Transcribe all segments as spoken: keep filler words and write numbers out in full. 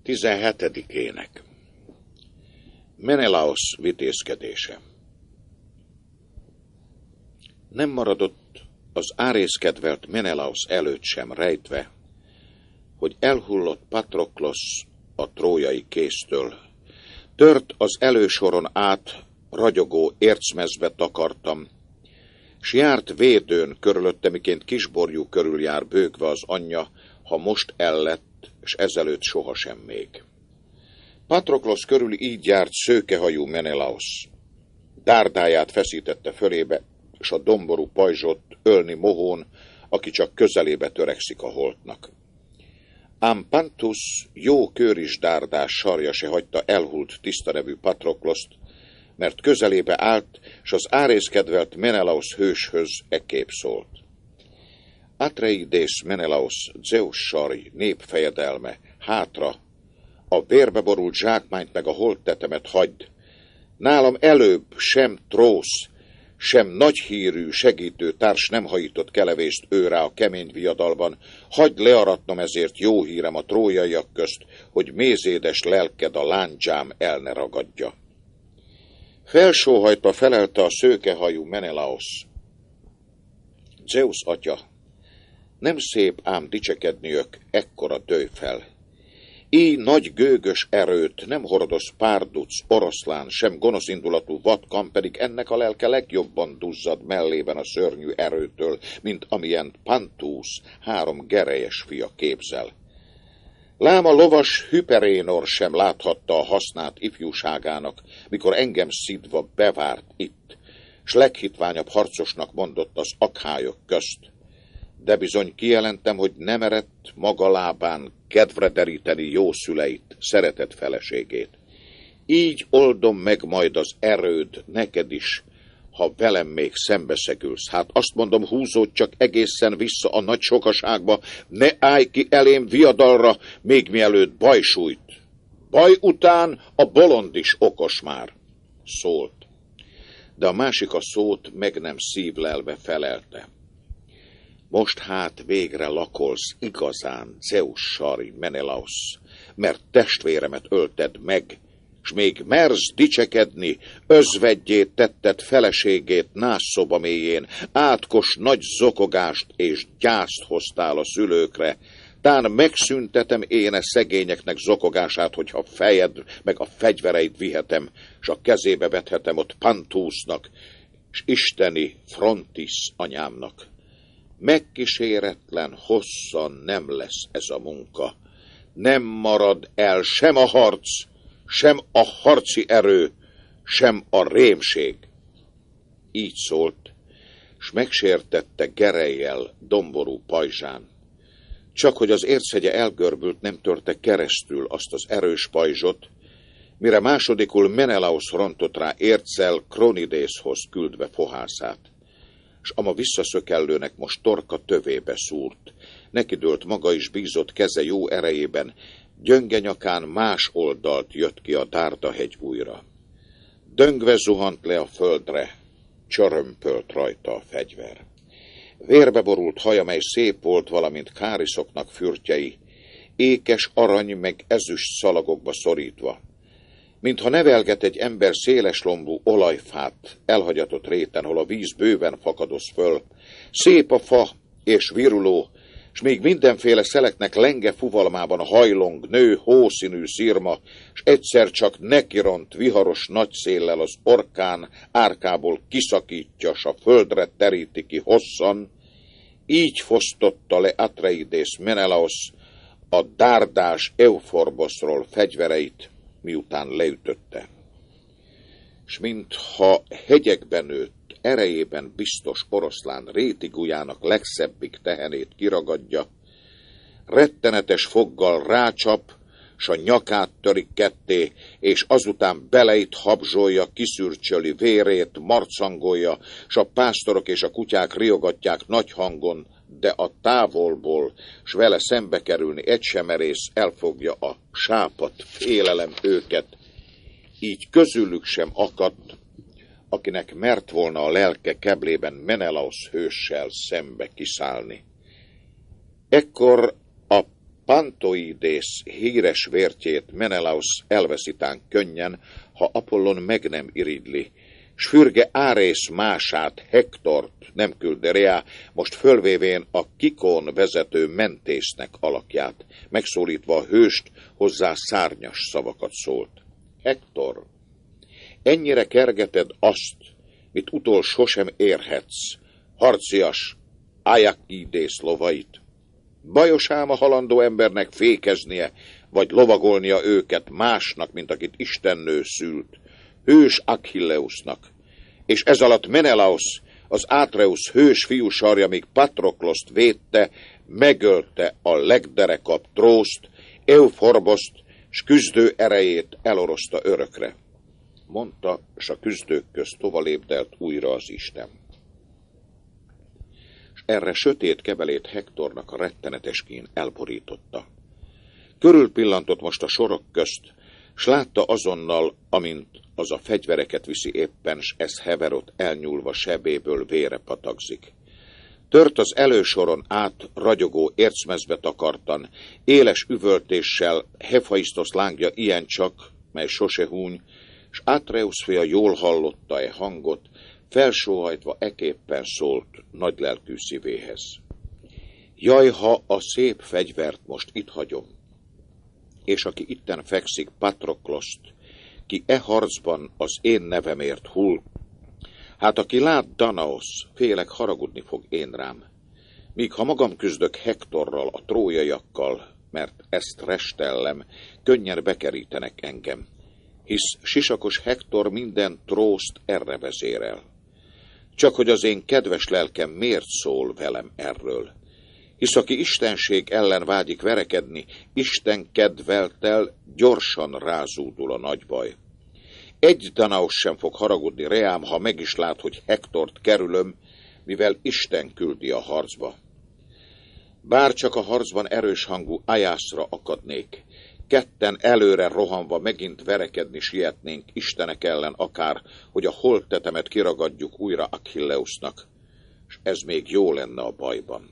tizenhetedikének. Menelaosz vitézkedése. Nem maradott az árészkedvelt Menelaosz előtt sem rejtve, hogy elhullott Patroklosz a trójai kéztől. Tört az elősoron át, ragyogó ércmezbe takartam, s járt védőn körülötte, miként kisborjú körül jár bőgve az anyja, ha most ellett, s ezelőtt sohasem még. Patroklosz körül így járt szőkehajú Menelaosz. Dárdáját feszítette fölébe, s a domború pajzsot ölni mohón, aki csak közelébe törekszik a holtnak. Ám Pantusz jó kőris dárdás sarja se hagyta elhult tiszta nevű Patrokloszt, mert közelébe állt, s az árészkedvelt Menelaosz hőshöz ekképp szólt. Atreidész Menelaosz, Zeusz sarj, népfejedelme, hátra, a vérbe borult zsákmányt meg a holttetemet hagyd. Nálam előbb sem trósz, sem nagyhírű segítő társ nem hajított kelevést őrá a kemény viadalban, hagyd learatnom ezért jó hírem a trójaiak közt, hogy mézédes lelked a lándzsám el ne ragadja. Felsóhajtva felelte a szőkehajú Menelaosz. Zeusz atya, nem szép ám dicsekedniök ekkora dőj fel. Így nagy gőgös erőt nem hordoz párduc, oroszlán, sem gonoszindulatú vadkan, pedig ennek a lelke legjobban duzzad mellében a szörnyű erőtől, mint amilyen Pantúsz három gerejes fia képzel. Lám a lovas Hyperénor sem láthatta a hasznát ifjúságának, mikor engem szidva bevárt itt, s leghitványabb harcosnak mondott az akhályok közt. De bizony kijelentem, hogy nem eredt maga lábán kedvre deríteni jó szüleit, szeretett feleségét. Így oldom meg majd az erőd neked is, ha velem még szembeszegülsz. Hát azt mondom, húzódj csak egészen vissza a nagy sokaságba, ne állj ki elém viadalra, még mielőtt baj sújt. Baj után a bolond is okos már, szólt. De a másik a szót meg nem szívlelve felelte. Most hát végre lakolsz igazán, Zeusz sarj, Menelaosz, mert testvéremet ölted meg, s még mersz dicsekedni, özvegyét tetted feleségét nászszoba mélyén, átkos nagy zokogást és gyászt hoztál a szülőkre, tán megszüntetem én e szegényeknek zokogását, hogyha fejed meg a fegyvereit vihetem, s a kezébe vethetem ott Pantúsznak, s isteni Frontis anyámnak. Megkíséretlen hosszan nem lesz ez a munka. Nem marad el sem a harc, sem a harci erő, sem a rémség. Így szólt, s megsértette gerelyjel domború pajzsán. Csak hogy az érchegye elgörbült, nem törte keresztül azt az erős pajzsot, mire másodikul Menelaosz rontott rá érccel Kronidészhoz küldve fohászát. S ama visszaszökellőnek most torka tövébe szúrt. Nekidőlt maga is bízott keze jó erejében, gyönge nyakán más oldalt jött ki a Dárdahegy újra. Döngve zuhant le a földre, csörömpölt rajta a fegyver. Vérbe borult haja, mely szép volt, valamint káriszoknak fürtjei, ékes arany meg ezüst szalagokba szorítva. Mintha nevelget egy ember széles lombú olajfát elhagyatott réten, hol a víz bőven fakadoz föl. Szép a fa és viruló, s még mindenféle szeleknek lenge fuvalmában a hajlong, nő, hószínű szirma, s egyszer csak nekiront viharos nagy széllel az orkán árkából kiszakítja, s a földre teríti ki hosszan. Így fosztotta le Atreidész Menelaosz a dárdás Euforboszról fegyvereit, miután leütötte. S mintha hegyekben nőtt, erejében biztos oroszlán rétigújának legszebbik tehenét kiragadja, rettenetes foggal rácsap, s a nyakát törik ketté, és azután beleit habzsolja, kiszürcsöli vérét, marcangolja, s a pásztorok és a kutyák riogatják nagy hangon, de a távolból, s vele szembe kerülni egy sem merész, elfogja a sápadt félelem őket. Így közülük sem akadt, akinek mert volna a lelke keblében Menelaosz hőssel szembe kiszállni. Ekkor a Pantoidész híres vértjét Menelaus elveszítán könnyen, ha Apollon meg nem irigyli, s fürge Árész mását, Hektort nem küldi Rea, most fölvévén a Kikón vezető mentésznek alakját, megszólítva a hőst, hozzá szárnyas szavakat szólt. Hektor, ennyire kergeted azt, mit utol sosem érhetsz, harcias Ajakidész lovait. Bajos ám a halandó embernek fékeznie, vagy lovagolnia őket másnak, mint akit Istennő szült, hős Achilleusnak, és ez alatt Menelaus, az Átreus hős fiú sarja, míg Patrokloszt védte, megölte a legderekabb Trószt, Euforboszt, s küzdő erejét elorozta örökre. Mondta, s a küzdők közt tovalépdelt újra az Isten. S erre sötét kebelét Hektornak a rettenetes kín elborította. Körülpillantott most a sorok közt, s látta azonnal, amint az a fegyvereket viszi éppen, s ez Heverot elnyúlva sebéből vére patakzik. Tört az elősoron át ragyogó ércmezbe takartan, éles üvöltéssel Hefaisztosz lángja ilyen csak, mely sose húny, s Átreus fia jól hallotta e hangot, felsóhajtva eképpen szólt nagylelkű szívéhez. Jaj, ha a szép fegyvert most itt hagyom, és aki itten fekszik Patrokloszt, ki e harcban az én nevemért hull, hát aki lát Danaosz, félek haragudni fog én rám, míg ha magam küzdök Hektorral, a trójaiakkal, mert ezt restellem, könnyen bekerítenek engem, hisz sisakos Hektor minden Trószt erre vezérel. Csak hogy az én kedves lelkem miért szól velem erről? Hisz aki istenség ellen vágyik verekedni, Isten kedveltel gyorsan rázúdul a nagy baj. Egy Danaosz sem fog haragudni reám, ha meg is lát, hogy Hektort kerülöm, mivel Isten küldi a harcba. Bár csak a harcban erős hangú Ajászra akadnék, ketten előre rohanva megint verekedni sietnénk Istenek ellen akár, hogy a holttetemet kiragadjuk újra Achilleusnak, és ez még jó lenne a bajban.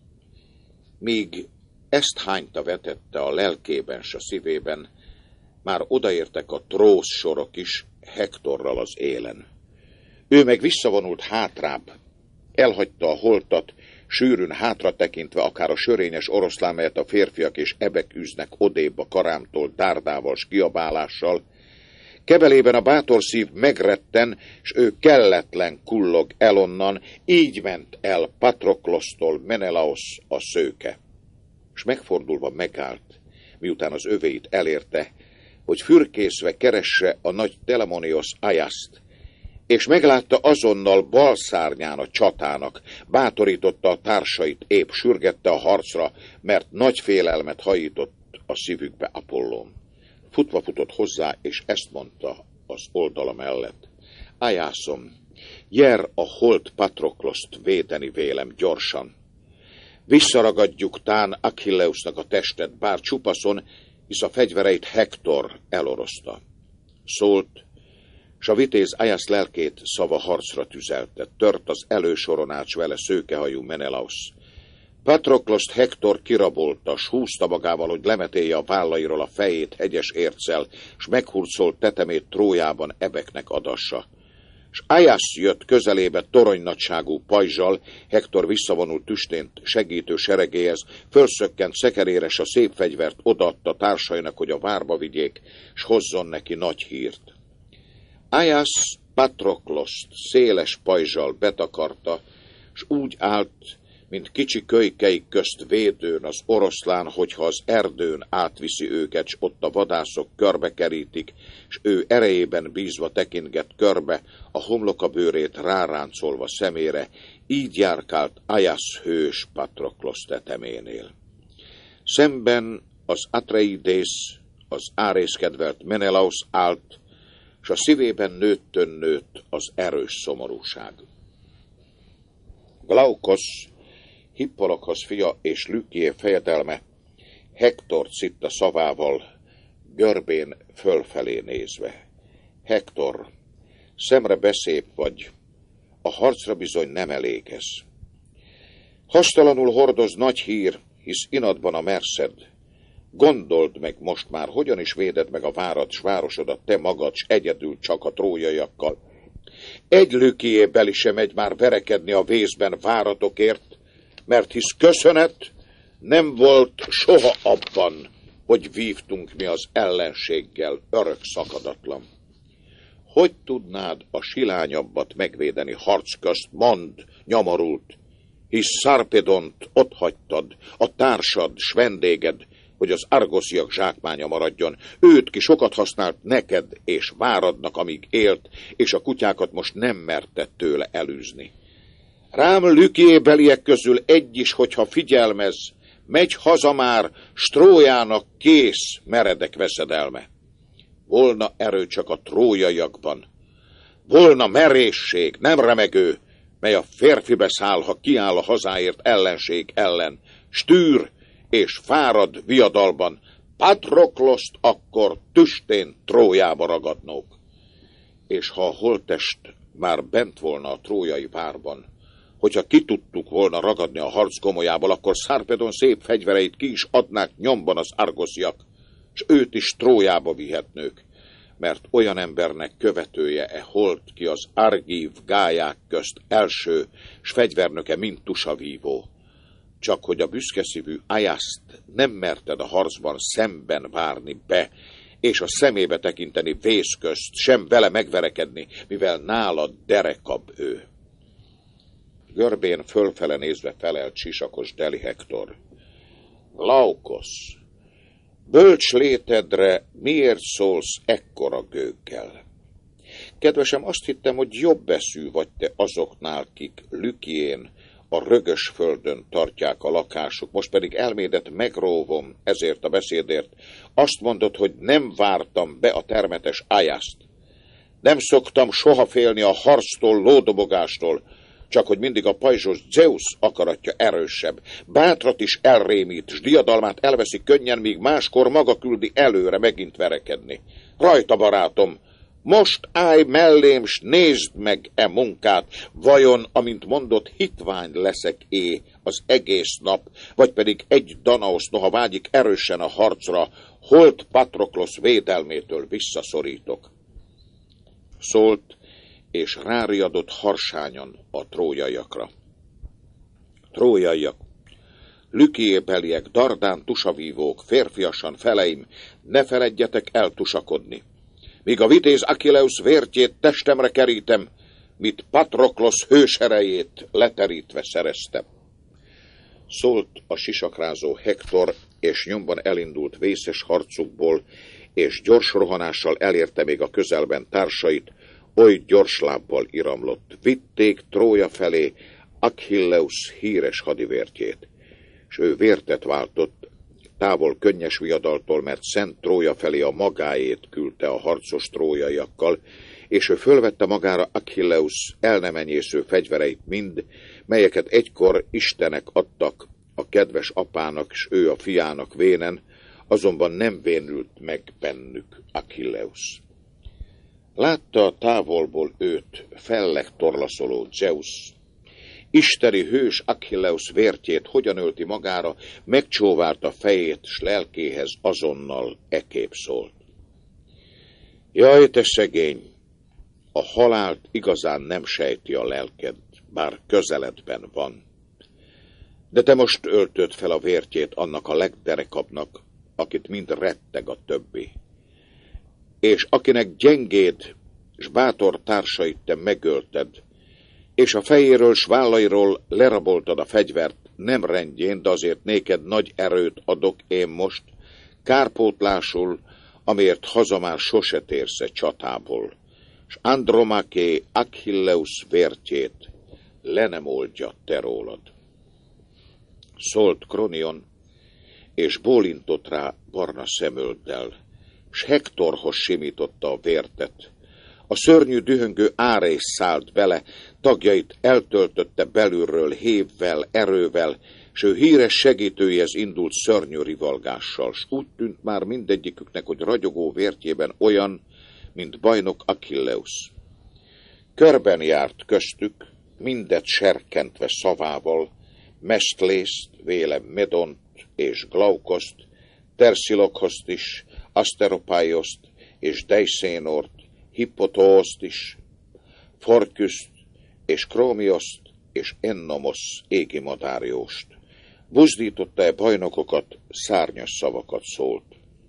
Míg ezt hányta vetette a lelkében s a szívében, már odaértek a Trósz sorok is Hektorral az élen. Ő meg visszavonult hátrább, elhagyta a holtat, sűrűn hátra tekintve akár a sörényes oroszlán, melyet a férfiak és ebek űznek odébb a karámtól dárdával s kiabálással. Kebelében a bátor szív megretten, s ő kelletlen kullog el onnan, így ment el Patroklosztól Menelaos a szőke. S megfordulva megállt, miután az övéit elérte, hogy fürkészve keresse a nagy Telemoniosz Ajaszt, és meglátta azonnal bal szárnyán a csatának, bátorította a társait, épp sürgette a harcra, mert nagy félelmet hajított a szívükbe Apollón. Futva futott hozzá, és ezt mondta az oldala mellett. Ajászom, jer a holt Patrokloszt védeni vélem gyorsan. Visszaragadjuk tán Achilleusnak a testet, bár csupaszon, hisz a fegyvereit Hektor elorozta. Szólt, s a vitéz Ajász lelkét szava harcra tüzelte, tört az elősoron át vele szőkehajú Menelaus. Patrokloszt Hektor kirabolta, s húzta magával, hogy lemetélje a vállairól a fejét hegyes érccel, s meghurcolt tetemét Trójában ebeknek adassa. S Ajász jött közelébe toronynagyságú pajzsal, Hektor visszavonult tüstént segítő seregéhez, fölszökkent szekeréres a szép fegyvert odaadta társainak, hogy a várba vigyék, s hozzon neki nagy hírt. Ajász Patrokloszt széles pajzsal betakarta, s úgy állt, mint kicsi kölykeik közt védőn az oroszlán, hogyha az erdőn átviszi őket, s ott a vadászok körbekerítik, s ő erejében bízva tekintget körbe, a homloka bőrét ráráncolva szemére, így járkált Ajász hős Patroklosz teteménél. Szemben az Atreidész, az Árész kedvelt Menelaus állt, s a szívében nőttön nőtt az erős szomorúság. Glaukosz, Hippolokhoz fia és Lükié fejedelme, Hektort szitta szavával, görbén fölfelé nézve. Hektor, szemre beszép vagy, a harcra bizony nem elégez. Hastalanul hordoz nagy hír, hisz inadban a merszed, Gondold meg most már, hogyan is véded meg a várad s városodat te magad, s egyedül csak a trójaiakkal. Egy lükiébeli sem megy már verekedni a vészben váratokért, mert hisz köszönet nem volt soha abban, hogy vívtunk mi az ellenséggel örök szakadatlan. Hogy tudnád a silányabbat megvédeni harc közt, mondd, nyomorult, hisz Szarpedont ott hagytad, a társad, s vendéged, hogy az argosziak zsákmánya maradjon. Őt ki sokat használt neked és váradnak, amíg élt, és a kutyákat most nem merted tőle elűzni. Rám lükiébeliek közül egy is, hogyha figyelmez, megy haza már, s Trójának kész meredek veszedelme. Volna erő csak a trójaiakban, volna merészség, nem remegő, mely a férfibe száll, ha kiáll a hazáért ellenség ellen, stűr és fárad viadalban, Patrokloszt akkor tüstén Trójába ragadnók. És ha a holttest már bent volna a trójai várban, hogyha ki tudtuk volna ragadni a harc gomolyából, akkor Szarpedon szép fegyvereit ki is adnák nyomban az argosziak, s őt is Trójába vihetnők, mert olyan embernek követője e holt ki az argív gályák közt első, s fegyvernöke mint tusavívó. Csak hogy a büszkeszívű Ajaszt nem merted a harcban szemben várni be, és a szemébe tekinteni vész közt, sem vele megverekedni, mivel nálad derekabb ő. Görbén fölfele nézve felelt sisakos Deli Hektor. Glaukosz, bölcs létedre miért szólsz ekkora gőggel? Kedvesem, azt hittem, hogy jobb eszű vagy te azoknál, kik Lükién, a rögös földön tartják a lakásuk, most pedig elmédet megróvom ezért a beszédért. Azt mondod, hogy nem vártam be a termetes Ajaszt. Nem szoktam soha félni a harctól, lódobogástól, csak hogy mindig a pajzsos Zeus akaratja erősebb. Bátrat is elrémít, s diadalmát elveszi könnyen, míg máskor maga küldi előre megint verekedni. Rajta, barátom, most állj mellém, s nézd meg e munkát, vajon, amint mondott, hitvány leszek-é az egész nap, vagy pedig egy Danaosz, noha vágyik erősen a harcra, holt Patroklosz védelmétől visszaszorítok. Szólt, és ráriadott harsányan a trójaiakra. Trójaiak, lükiébeliek, dardán tusavívók, férfiasan feleim, ne feledjetek eltusakodni. Míg a vitéz Achilleus vértjét testemre kerítem, mit Patroklosz hőserejét leterítve szereztem. Szólt a sisakrázó Hektor, és nyomban elindult vészes harcukból, és gyors rohanással elérte még a közelben társait, oly gyors lábbal iramlott. Vitték Trója felé Achilleus híres hadivértjét, s ő vértet váltott, távol könnyes viadaltól, mert Szent Trója felé a magáét küldte a harcos trójaiakkal, és ő fölvette magára Achilleus el nem enyésző fegyvereit mind, melyeket egykor istenek adtak a kedves apának, s ő a fiának vénen, azonban nem vénült meg bennük Achilleus. Látta a távolból őt felleg torlaszoló Zeus, isteni hős Achilleus vértjét hogyan ölti magára, megcsóválta fejét, s lelkéhez azonnal ekép szólt. Jaj, te szegény, a halált igazán nem sejti a lelked, bár közeledben van. De te most öltöd fel a vértjét annak a legderekabbnak, akit mind retteg a többi. És akinek gyengéd s bátor társait te megölted, és a fejéről s vállairól leraboltad a fegyvert, nem rendjén, de azért néked nagy erőt adok én most, kárpótlásul, amért haza már sose térsz csatából, s Andromaché Achilleus vértjét le nem oldja te rólad. Szólt Kronion, és bólintott rá barna szemölddel, s Hektorhoz simította a vértet. A szörnyű dühöngő Árész szállt bele, tagjait eltöltötte belülről hévvel, erővel, s ő híres segítőjéhez indult szörnyű rivalgással, s úgy tűnt már mindegyiküknek, hogy ragyogó vértjében olyan, mint bajnok Achilleus. Körben járt köztük, mindet serkentve szavával, Mestlészt, véle Medont és Glaukoszt, Terszilokoszt is, Aszteropáioszt és Deiszénort, Hippotóoszt is, Forküszt és Krómioszt és Ennomosz égi madárjóst. Buzdította-e bajnokokat, szárnyas szavakat szólt.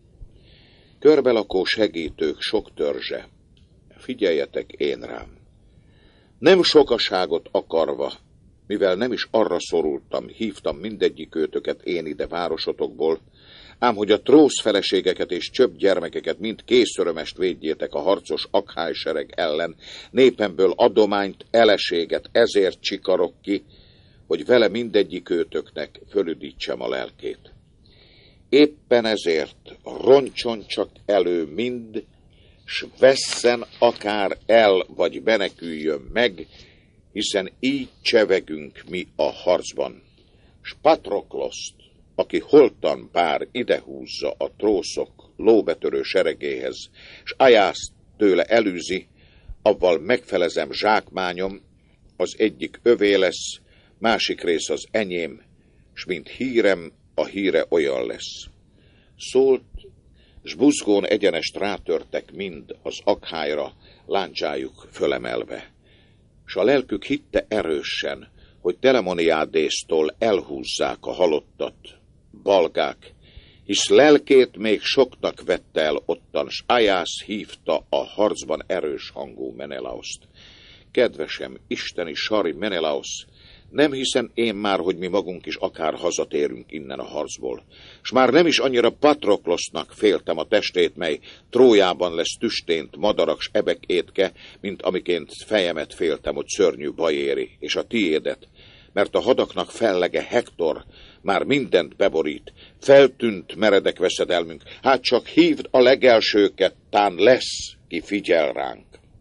Körbelakó segítők sok törzse, figyeljetek én rám. Nem sokaságot akarva, mivel nem is arra szorultam, hívtam mindegyik őtöket én ide városotokból, ám hogy a trósz feleségeket és csöbb gyermekeket mind készörömest védjétek a harcos akháj sereg ellen, népemből adományt, eleséget, ezért csikarok ki, hogy vele mindegyik őtöknek fölüdítsem a lelkét. Éppen ezért roncson csak elő mind, s vesszen akár el, vagy meneküljön meg, hiszen így csevegünk mi a harcban. S Patrokloszt, aki holtan bár idehúzza a trószok lóbetörő seregéhez, s Ajászt tőle elűzi, avval megfelezem zsákmányom, az egyik övé lesz, másik rész az enyém, s mint hírem, a híre olyan lesz. Szólt, s buzgón egyenest rátörtek mind az akhájra, láncsájuk fölemelve. S a lelkük hitte erősen, hogy Telemoniádésztól elhúzzák a halottat, balgák, hisz lelkét még soknak vette el ottan, s Ajász hívta a harcban erős hangú Menelaoszt. Kedvesem, isteni sari Menelaosz, nem hiszem én már, hogy mi magunk is akár hazatérünk innen a harcból, s már nem is annyira Patroklosznak féltem a testét, mely Trójában lesz tüstént madarak s ebek étke, mint amiként fejemet féltem, hogy szörnyű baj éri, és a tiédet, mert a hadaknak fellege Hektor már mindent beborít, feltűnt meredek veszedelmünk, hát csak hívd a legelsőket, tán lesz, ki figyel ránk.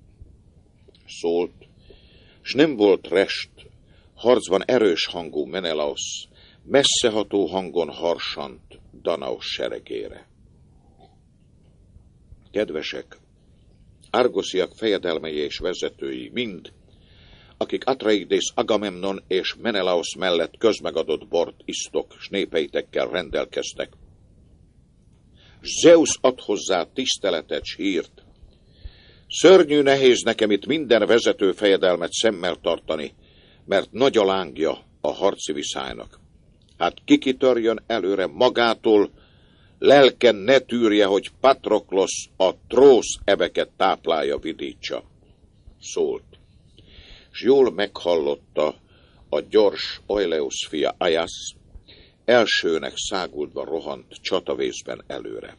Szólt, s nem volt rest, harcban erős hangú Menelaosz, messzeható hangon harsant Danaosz seregére. Kedvesek, argosziak fejedelmei és vezetői mind, akik Atreidész, Agamemnon és Menelaosz mellett közmegadott bort isztok, s népeitekkel rendelkeztek. Zeus ad hozzá tiszteletet s hírt. Szörnyű nehéz nekem itt minden vezető fejedelmet szemmel tartani, mert nagy a lángja a harci viszálynak. Hát kikitörjön előre magától, lelken ne tűrje, hogy Patroklosz a trósz ebeket táplálja, vidítsa. Szólt, s jól meghallotta a gyors Oileus fia Ajász, elsőnek száguldva rohant csatavészben előre.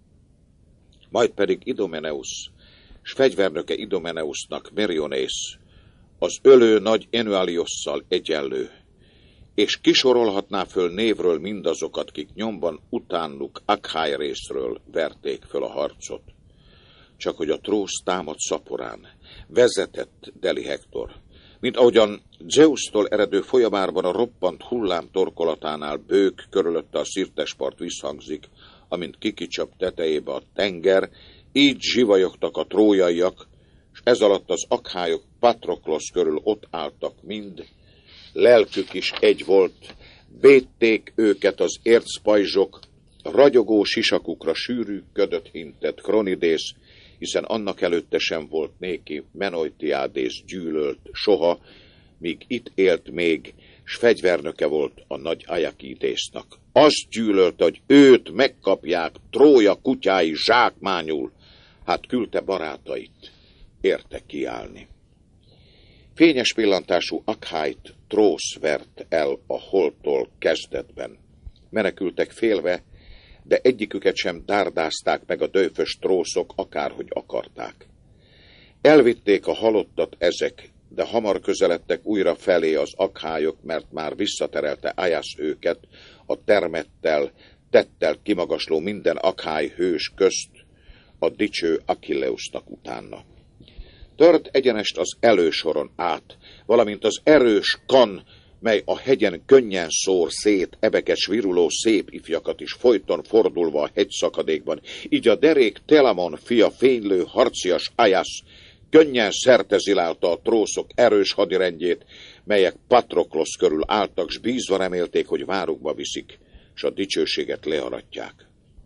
Majd pedig Idomeneusz, s fegyvernöke Idomeneusznak Merionész, az ölő nagy Enualiosszal egyenlő, és kisorolhatná föl névről mindazokat, kik nyomban utánuk Akháj részről verték föl a harcot. Csak hogy a trósz támad szaporán, vezetett Deli Hektor, mint ahogyan Zeusztól eredő folyamárban a roppant hullám torkolatánál bők körülötte a szirtespart visszhangzik, amint kikicsap tetejébe a tenger, így zsivajogtak a trójaiak, és ez alatt az akhályok Patroklosz körül ott álltak mind, lelkük is egy volt, védték őket az ércpajzsok, ragyogó sisakukra sűrű ködöt hintett Kronidész, hiszen annak előtte sem volt néki Menoitiádész gyűlölt soha, míg itt élt még, s fegyvernöke volt a nagy Ajakídésznak. Azt gyűlölte, hogy őt megkapják Trója kutyái zsákmányul, hát küldte barátait, érte kiállni. Fényes pillantású Akhájt trósz vert el a holttól kezdetben. Menekültek félve, de egyiküket sem dárdázták meg a dőfös trószok, akárhogy akarták. Elvitték a halottat ezek, de hamar közeledtek újra felé az akhályok, mert már visszaterelte Ajász őket a termettel, tettel kimagasló minden akhály hős közt, a dicső Achilleusnak utána. Tört egyenest az elősoron át, valamint az erős kan, mely a hegyen könnyen szór szét ebekes viruló szép ifjakat is folyton fordulva a hegyszakadékban, így a derék Telamon fia fénylő harcias Ajász könnyen szertezilálta a trószok erős hadirendjét, melyek Patroklosz körül álltak, s bízva remélték, hogy várukba viszik, s a dicsőséget learatják.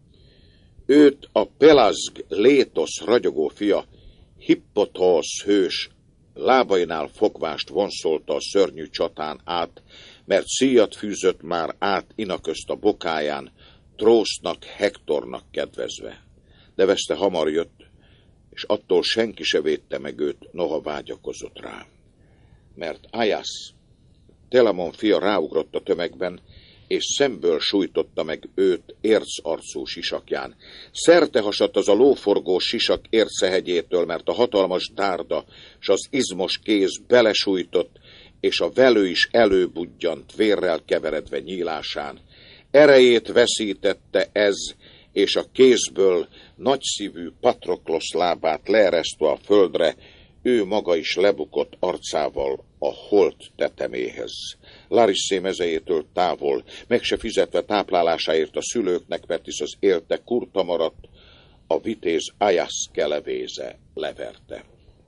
Őt a Pelazg Létosz ragyogó fia, Hippotosz hős lábainál fogvást vonszolta a szörnyű csatán át, mert szíjat fűzött már át Inaközt a bokáján, Trósznak, Hektornak kedvezve. De veszte hamar jött, és attól senki se védte meg őt, noha vágyakozott rá. Mert Aias, Telamon fia ráugrott a tömegben, és szemből sújtotta meg őt ércarcú sisakján. Szerte hasadt az a lóforgó sisak ércehegyétől, mert a hatalmas dárda s az izmos kéz belesújtott, és a velő is előbudjant vérrel keveredve nyílásán. Erejét veszítette ez, és a kézből nagyszívű Patroklosz lábát leeresztve a földre, ő maga is lebukott arcával a holt teteméhez. Larisszé mezejétől távol, meg se fizetve táplálásáért a szülőknek, mert hisz az élte kurta maradt, a vitéz Aias kelevéze leverte.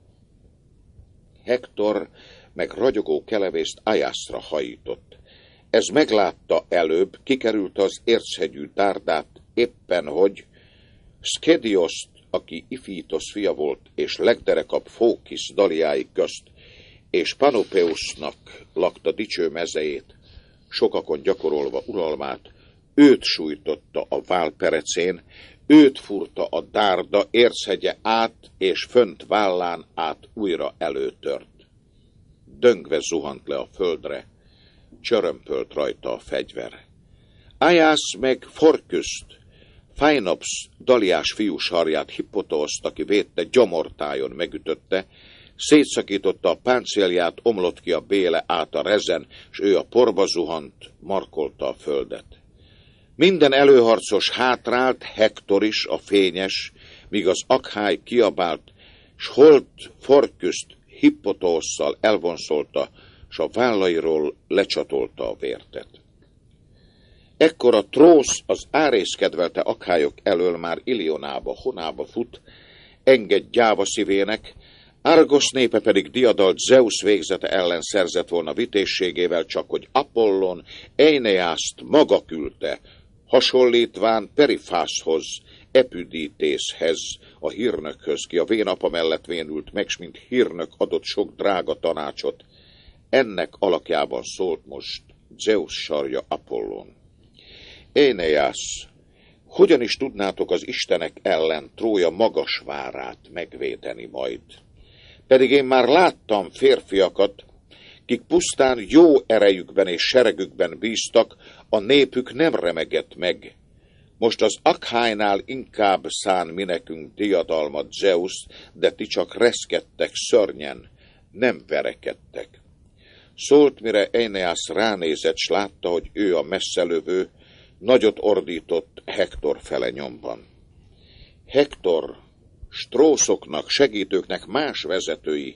Hektor meg ragyogó kelevészt Aiasra hajított. Ez meglátta előbb, kikerült az érchegyű dárdát, éppen hogy Szkedioszt, aki Ifítosz fia volt, és legderekabb Fókisz daliái közt, és Panopeusznak lakta dicső mezejét, sokakon gyakorolva uralmát, őt sújtotta a válperecén, őt furta a dárda érchegye át, és fönt vállán át újra előtört. Döngve zuhant le a földre, csörömpölt rajta a fegyver. Aias meg Forküszt, Fájnapsz daliás fiús harját Hippotoszt, aki védte, gyomortájon megütötte, szétszakította a páncélját, omlott ki a béle át a rezen, s ő a porba zuhant, markolta a földet. Minden előharcos hátrált, Hektor is, a fényes, míg az Akháj kiabált, s holt Forküszt Hippotosszal elvonszolta, s a vállairól lecsatolta a vértet. Ekkor a Trósz az Árész kedvelte akhályok elől már Ilionába, Honába fut, enged gyáva szívének, Argosz népe pedig diadalt Zeusz végzete ellen szerzett volna vitézségével, csak hogy Apollon Eineászt maga küldte, hasonlítván Perifászhoz, Epüditészhez, a hírnökhöz, ki a vénapa mellett vénült meg, s mint hírnök adott sok drága tanácsot. Ennek alakjában szólt most Zeusz sarja Apollon. Eineász, hogyan is tudnátok az istenek ellen Trója magas várát megvédeni majd? Pedig én már láttam férfiakat, kik pusztán jó erejükben és seregükben bíztak, a népük nem remegett meg. Most az Akhánynál inkább szán mi nekünk diadalmat Zeusz, de ti csak reszkedtek szörnyen, nem verekedtek. Szólt, mire Eineász ránézett, s látta, hogy ő a messzelövő, nagyot ordított Hektor fele nyomban. Hektor, strószoknak, segítőknek más vezetői,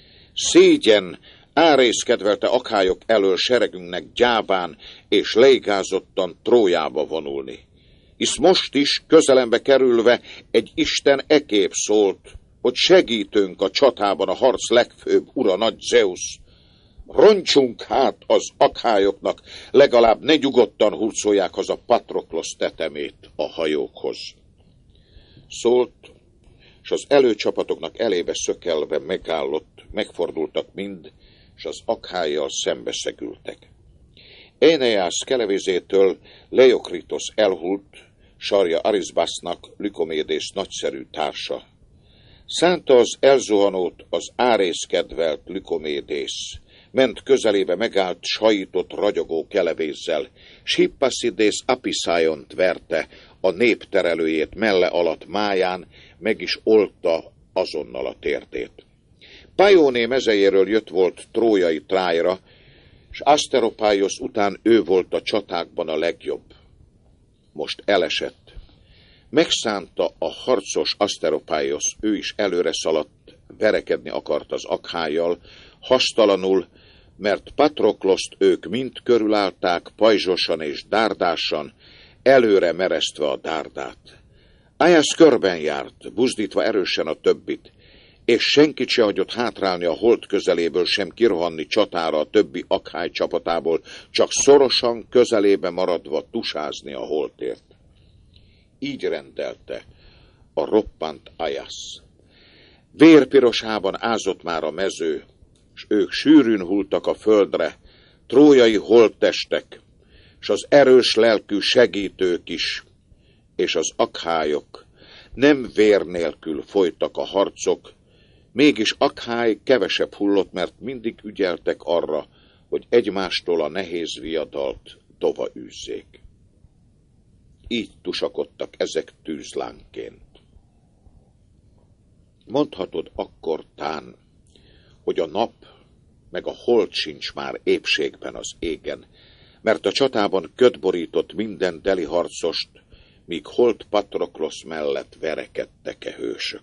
szégyen Árész kedvelte akhályok elől seregünknek gyáván és leigázottan Trójába vonulni. Hisz most is közelembe kerülve egy isten ekép szólt, hogy segítőnk a csatában a harc legfőbb ura nagy Zeusz. Roncsunk hát az akhályoknak, legalább ne nyugodtan hurcolják haza Patroklosz tetemét a hajókhoz. Szólt, s az előcsapatoknak elébe szökelve megállott, megfordultak mind, s az akhályjal szembeszegültek. Eineász kelevézétől Leokritosz elhult, sarja Arizbasznak, Lükomédész nagyszerű társa. Szánta az elzuhanót az Árész kedvelt Lükomédész, ment közelébe megállt sajított ragyogó kelevézzel, s Hippaszidész Apiszájont verte, a nép terelőjét melle alatt máján, meg is oltta azonnal a térdét. Pajóné mezejéről jött volt trójai Trájra, s Aszteropáiosz után ő volt a csatákban a legjobb. Most elesett. Megszánta a harcos Aszteropáiosz, ő is előre szaladt, verekedni akart az Akhájjal, hastalanul, mert Patrokloszt ők mind körülállták, pajzsosan és dárdásan, előre meresztve a dárdát. Aias körben járt, buzdítva erősen a többit, és senkit se hagyott hátrálni a holt közeléből, sem kirohanni csatára a többi akhály csapatából, csak szorosan közelébe maradva tusázni a holtért. így rendelte a roppant Aiasz. Vérpirosában ázott már a mező, s ők sűrűn hultak a földre, trójai holttestek, s az erős lelkű segítők is, és az akhályok. Nem vér nélkül folytak a harcok, mégis Akhály kevesebb hullott, mert mindig ügyeltek arra, hogy egymástól a nehéz viadalt tova űzzék. Így tusakodtak ezek tűzlánként. Mondhatod akkor tán, hogy a nap meg a hold sincs már épségben az égen, mert a csatában köd borított minden deli harcost, míg holt Patroklosz mellett verekedtek-e hősök.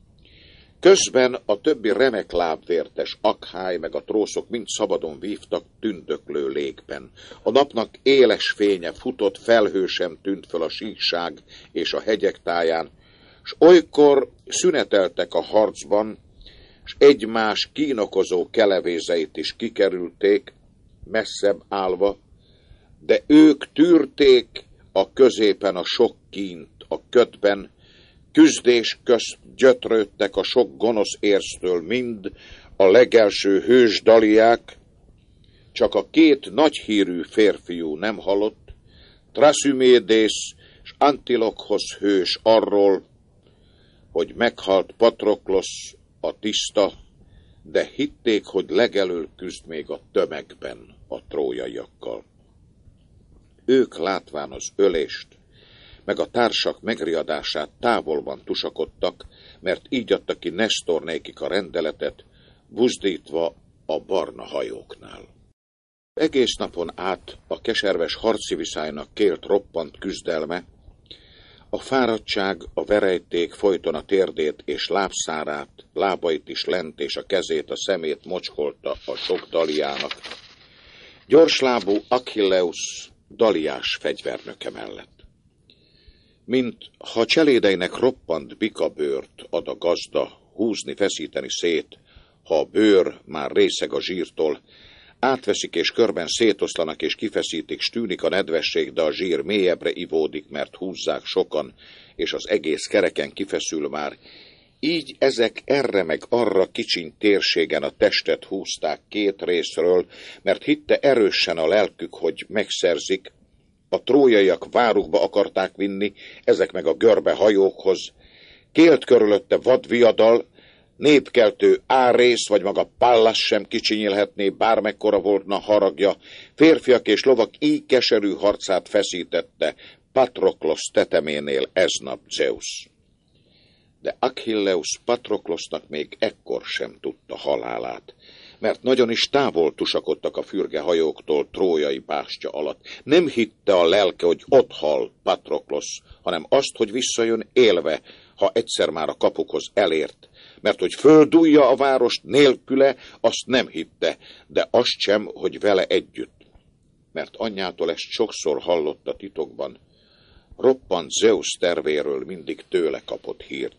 Közben a többi remek lábvértes Akhály meg a trószok mind szabadon vívtak tündöklő légben. A napnak éles fénye futott, felhő sem tűnt föl a síkság és a hegyek táján, s olykor szüneteltek a harcban, s egymás kínokozó kelevézeit is kikerülték, messzebb állva, de ők tűrték a középen a sok kínt, a ködben, küzdés közt gyötrődtek a sok gonosz érztől mind a legelső hős daliák, csak a két nagyhírű férfiú nem halott, Trasümédész és Antilokhosz hős arról, hogy meghalt Patroklosz a tiszta, de hitték, hogy legelől küzd még a tömegben a trójaiakkal. Ők látván az ölést, meg a társak megriadását távolban tusakodtak, mert így adta ki Nesztor nékik a rendeletet, buzdítva a barna hajóknál. Egész napon át a keserves harci viszálynak kélt roppant küzdelme, a fáradtság, a verejték folyton a térdét és lábszárát, lábait is lent és a kezét, a szemét mocskolta a sok daliának. Gyorslábú Achilleus daliás fegyvernöke mellett. Mint ha cselédeinek roppant bikabőrt ad a gazda húzni, feszíteni szét, ha a bőr már részeg a zsírtól, átveszik és körben szétoszlanak és kifeszítik, s tűnik a nedvesség, de a zsír mélyebbre ivódik, mert húzzák sokan, és az egész kereken kifeszül már. Így ezek erre meg arra kicsiny térségen a testet húzták két részről, mert hitte erősen a lelkük, hogy megszerzik. A trójaiak várukba akarták vinni, ezek meg a görbe hajókhoz. Kélt körülötte vadviadal, népkeltő Árész vagy maga Pallas sem kicsinyilhetné, bármekkora voltna haragja. Férfiak és lovak így keserű harcát feszítette Patroklosz teteménél eznap Zeus. De Achilleus Patroklosznak még ekkor sem tudta halálát, mert nagyon is távol tusakodtak a fürge hajóktól trójai bástya alatt. Nem hitte a lelke, hogy ott hal Patroklosz, hanem azt, hogy visszajön élve, ha egyszer már a kapukhoz elért. Mert hogy földújja a várost nélküle, azt nem hitte, de azt sem, hogy vele együtt. Mert anyjától ezt sokszor hallotta titokban, roppant Zeus tervéről mindig tőle kapott hírt.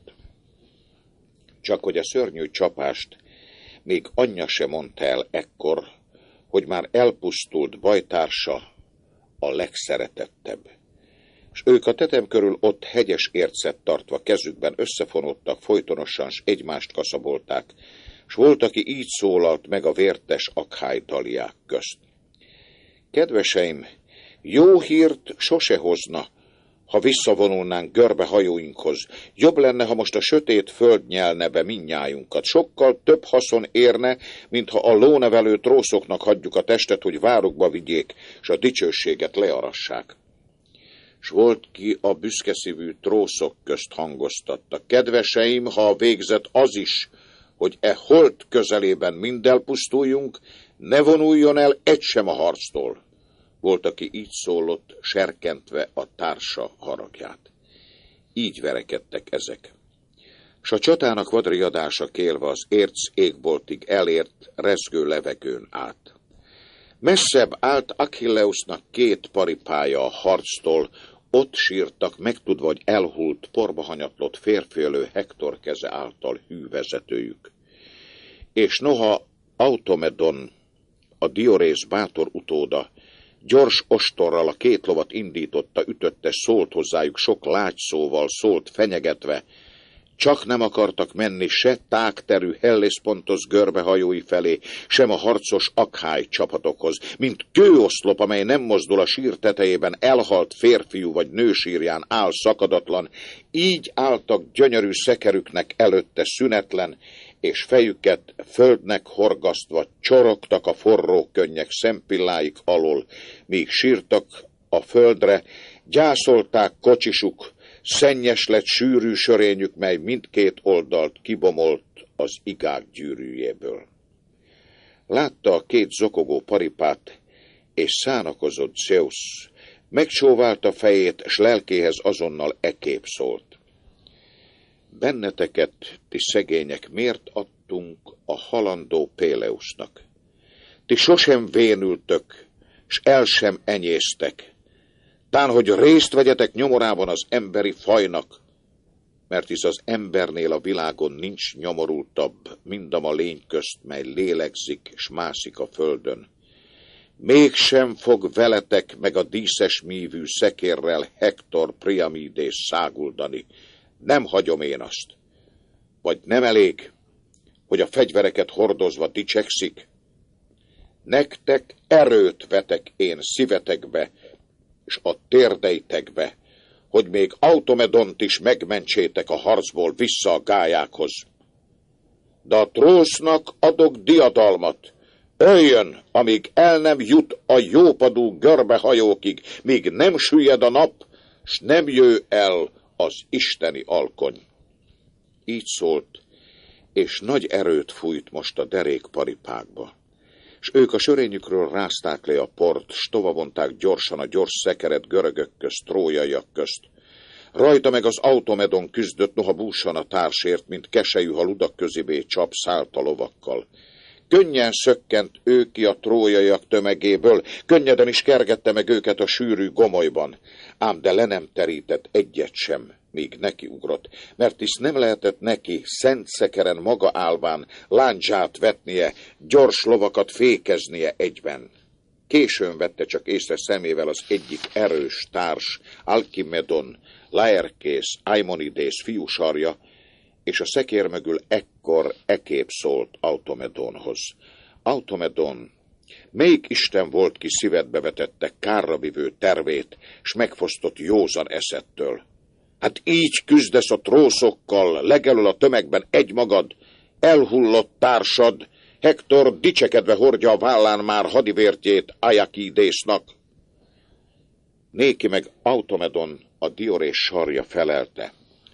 Csak hogy a szörnyű csapást még anyja se mondta el ekkor, hogy már elpusztult bajtársa a legszeretettebb. S ők a tetem körül ott hegyes ércet tartva kezükben összefonódtak folytonosan, s egymást kaszabolták, s volt, aki így szólalt meg a vértes Akhály daliák közt. Kedveseim, jó hírt sose hozna, ha visszavonulnánk görbe hajóinkhoz. Jobb lenne, ha most a sötét föld nyelne be mindnyájunkat. Sokkal több haszon érne, mintha a lónevelő trószoknak hagyjuk a testet, hogy várukba vigyék, s a dicsőséget learassák. S volt, ki a büszkeszívű trószok közt hangoztatta. Kedveseim, ha a végzet az is, hogy e holt közelében mind elpusztuljunk, ne vonuljon el egy sem a harctól. Volt, aki így szólott, serkentve a társa haragját. Így verekedtek ezek. S a csatának vadriadása kélve az érc égboltig elért rezgő levegőn át. Messzebb állt Achilleusnak két paripája a harctól, ott sírtak, megtudva, hogy elhult, porba hanyatlott férfiölő Hektor keze által hűvezetőjük. És noha Automedon, a Diorész bátor utóda, Gyors ostorral a két lovat indította, ütötte, szólt hozzájuk sok lágyszóval, szólt fenyegetve. Csak nem akartak menni se tágterű Helléspontos görbehajói felé, sem a harcos Akháj csapatokhoz, mint kőoszlop, amely nem mozdul a sír tetejében, elhalt férfiú vagy nő sírján áll szakadatlan, így álltak gyönyörű szekerüknek előtte szünetlen, és fejüket földnek horgasztva csorogtak a forró könnyek szempilláik alól, míg sírtak a földre, gyászolták kocsisuk, szennyes lett sűrű sörényük, mely mindkét oldalt kibomolt az igák gyűrűjéből. Látta a két zokogó paripát, és szánakozott Zeusz, megcsóválta fejét, s lelkéhez azonnal ekép szólt. Benneteket, ti szegények, miért adtunk a halandó Péleusnak? Ti sosem vénültök, s el sem enyésztek, tán, hogy részt vegyetek nyomorában az emberi fajnak, mert hisz az embernél a világon nincs nyomorultabb, mindam a lény közt, mely lélegzik, s mászik a földön. Mégsem fog veletek meg a díszes mívű szekérrel Hektor Priamidés száguldani. Nem hagyom én azt. Vagy nem elég, hogy a fegyvereket hordozva dicsekszik? Nektek erőt vetek én szívetekbe, és a térdeitekbe, hogy még Automedont is megmentsétek a harcból vissza a gályákhoz. De a Trósznak adok diadalmat, öljön, amíg el nem jut a jópadú görbehajókig, míg nem süllyed a nap, s nem jő el az isteni alkony. Így szólt, és nagy erőt fújt most a derék paripákba. S ők a sörényükről rázták le a port, s tovavonták gyorsan a gyors szekeret görögök közt, trójaiak közt. Rajta meg az Automedon küzdött, noha búsan a társért, mint keselyű, ha ludak közibé csap, szállt a lovakkal. Könnyen szökkent ő ki a trójaiak tömegéből, könnyeden is kergette meg őket a sűrű gomolyban, ám de le nem terített egyet sem, míg neki ugrott, mert hisz nem lehetett neki szent szekeren maga állván lándzsát vetnie, gyors lovakat fékeznie egyben. Későn vette csak észre szemével az egyik erős társ, Alkimedon, Laerkész, Aimonidész fiúsarja, és a szekér mögül ekkor ekép szólt Automedonhoz. Automedon, melyik isten volt, ki szívedbe vetette kárravivő tervét, s megfosztott józan eszettől? Hát így küzdesz a trószokkal, legelől a tömegben egymagad, elhullott társad, Hektor dicsekedve hordja a vállán már hadivértjét Ajakidésznak. Néki meg Automedon, a Diorés sarja felelte.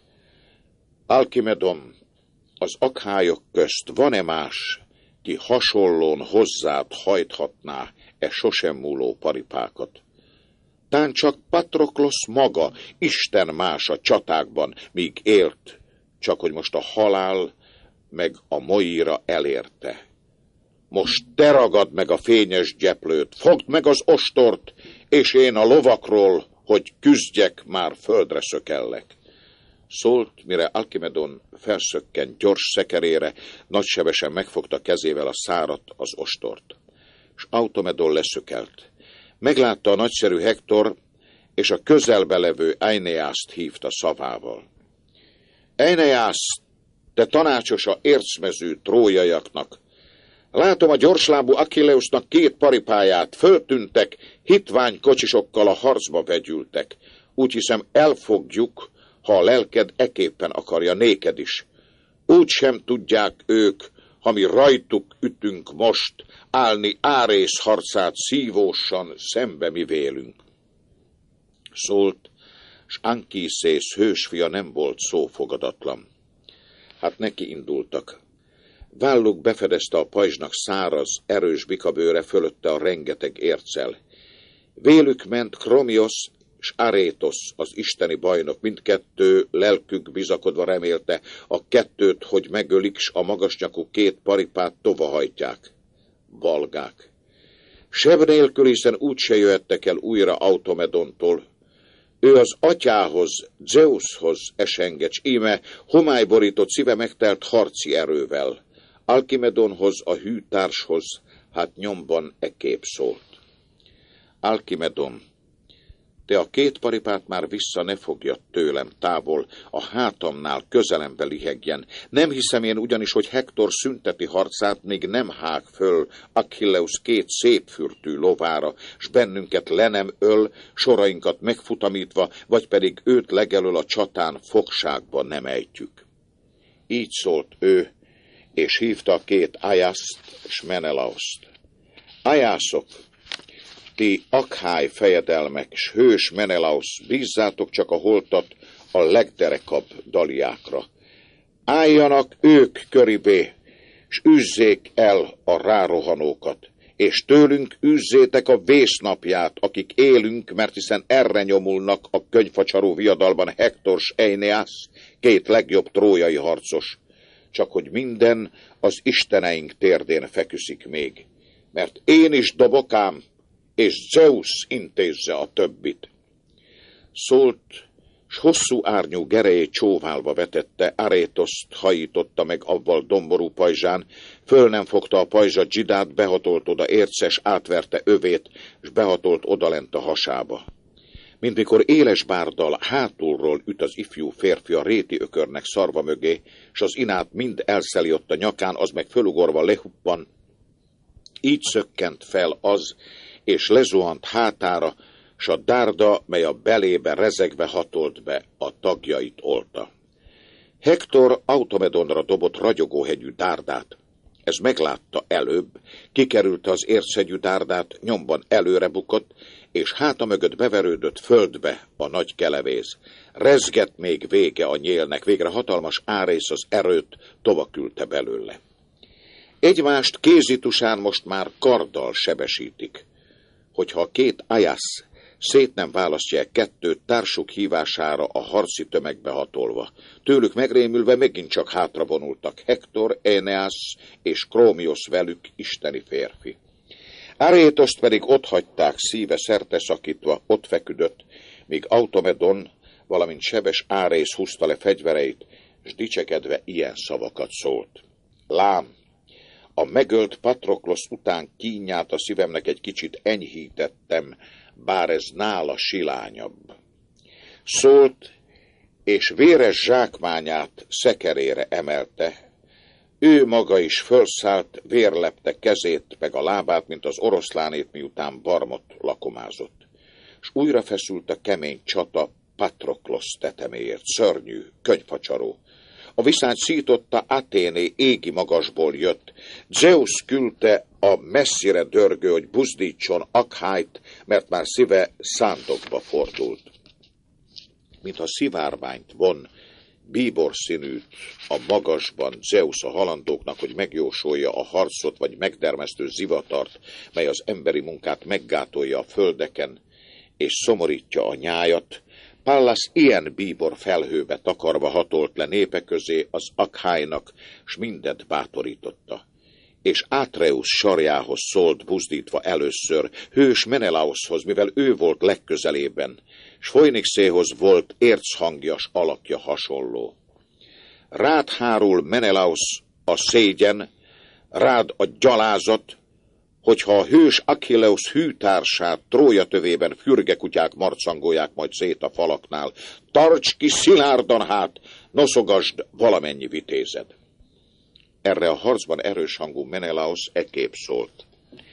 Alkimedon, az akhályok közt van-e más, ki hasonlón hozzád hajthatná e sosem múló paripákat? Tán csak Patroklosz maga, Isten más a csatákban, míg élt, csak hogy most a halál meg a Moira elérte. Most te ragad meg a fényes gyeplőt, fogd meg az ostort, és én a lovakról, hogy küzdjek, már földre szökellek. Szólt, mire Alkimedon felszökkent gyors szekerére, nagysebesen megfogta kezével a szárat, az ostort. És Automedon leszökelt. Meglátta a nagyszerű Hektor, és a közelbe levő Eineászt hívta szavával. Eineász, te tanácsosa ércmezű trójaiaknak, látom a gyorslábú Achilleusnak két paripáját, föltűntek, hitvány kocsisokkal a harcba vegyültek. Úgy hiszem, elfogjuk, ha a lelked eképpen akarja néked is. Úgy sem tudják ők, ha mi rajtuk ütünk most, állni Árész harcát szívósan szembe mi vélünk. Szólt, s Ankiszész hősfia nem volt szófogadatlan. Hát neki indultak. Válluk befedezte a pajzsnak száraz, erős bikabőre, fölötte a rengeteg érccel. Vélük ment Kromiosz s Arétosz, az isteni bajnok, mindkettő lelkük bizakodva remélte a kettőt, hogy megölik, s a magasnyakú két paripát tovahajtják. Balgák. Seb nélkül, hiszen úgyse jöhettek el újra Automedontól. Ő az atyához, Zeuszhoz esenget, s íme homályborított szíve megtelt harci erővel. Alkimedonhoz, a hű társhoz, hát nyomban ekép szólt. Alkimedon, te a két paripát már vissza ne fogjad tőlem távol, a hátamnál közelembe lihegjen. Nem hiszem én ugyanis, hogy Hektor szünteti harcát, még nem hág föl Achilleus két szépfürtű lovára, s bennünket le nem öl, sorainkat megfutamítva, vagy pedig őt legelől a csatán fogságba nem ejtjük. Így szólt ő, és hívta a két Aiaszt és Menelaoszt. Aiászok, ti Akháj fejedelmek, s hős Menelaosz, bízzátok csak a holtat a legderekabb daliákra. Álljanak ők köribé, s üzzék el a rárohanókat, és tőlünk üzzétek a vésznapját, akik élünk, mert hiszen erre nyomulnak a könyvfacsaró viadalban Hektor s Eneász, két legjobb trójai harcos, csak hogy minden az isteneink térdén feküszik még, mert én is dobok ám, és Zeus intézze a többit. Szólt, s hosszú árnyú gerejét csóválva vetette, Arétoszt hajította meg avval domború pajzsán, föl nem fogta a pajzsa Dzsidát, behatolt oda érces, átverte övét, s behatolt odalent a hasába. Mint mikor éles bárdal hátulról üt az ifjú férfi a réti ökörnek szarva mögé, s az inát mind elszeli ott a nyakán, az meg fölugorva lehuppan. Így szökkent fel az, és lezuhant hátára, s a dárda, mely a belébe rezegve hatolt be, a tagjait olta. Hektor Automedonra dobott ragyogóhegyű dárdát. Ez meglátta előbb, kikerülte az érchegyű dárdát, nyomban előre bukott, és háta mögött beverődött földbe a nagy kelevéz. Rezgett még vége a nyélnek, végre hatalmas Árész az erőt tovaküldte belőle. Egymást kézitusán most már karddal sebesítik. Hogyha a két Aiász szét nem választják kettőt társuk hívására a harci tömegbe hatolva. Tőlük megrémülve megint csak hátra vonultak Hektor, Eneász és Krómiosz velük isteni férfi. Arétoszt pedig otthagyták szíve szerte szakítva, ott feküdött, míg Automedon, valamint sebes Árész húzta le fegyvereit, s dicsekedve ilyen szavakat szólt. Lám, a megölt Patroklosz után kínját a szívemnek egy kicsit enyhítettem, bár ez nála silányabb. Szólt, és véres zsákmányát szekerére emelte. Ő maga is fölszállt, vérlepte kezét meg a lábát, mint az oroszlánét, miután barmot lakomázott. S újra feszült a kemény csata Patroklosz teteméért, szörnyű, könyvfacsaró. A viszány szította Athéné égi magasból jött. Zeus küldte a messzire dörgő, hogy buzdítson Akhájt, mert már szíve szándokba fordult. Mintha szivárványt von, bíbor színűt a magasban Zeus a halandóknak, hogy megjósolja a harcot vagy megdermesztő zivatart, mely az emberi munkát meggátolja a földeken, és szomorítja a nyájat, Pallas ilyen bíbor felhőbe takarva hatolt le népe közé az Akhájnak, s mindet bátorította. És Átreus sarjához szólt buzdítva először, hős Menelaoszhoz, mivel ő volt legközelében, s Phoenixéhoz volt érchangjas alakja hasonló. Rád hárul Menelaosz a szégyen, rád a gyalázat, hogyha a hős Achilleus hűtársát Trója tövében fürgekutyák marcangolják majd szét a falaknál. Tarts ki szilárdan hát, noszogasd valamennyi vitézed. Erre a harcban erős hangú Menelaosz ekképp szólt.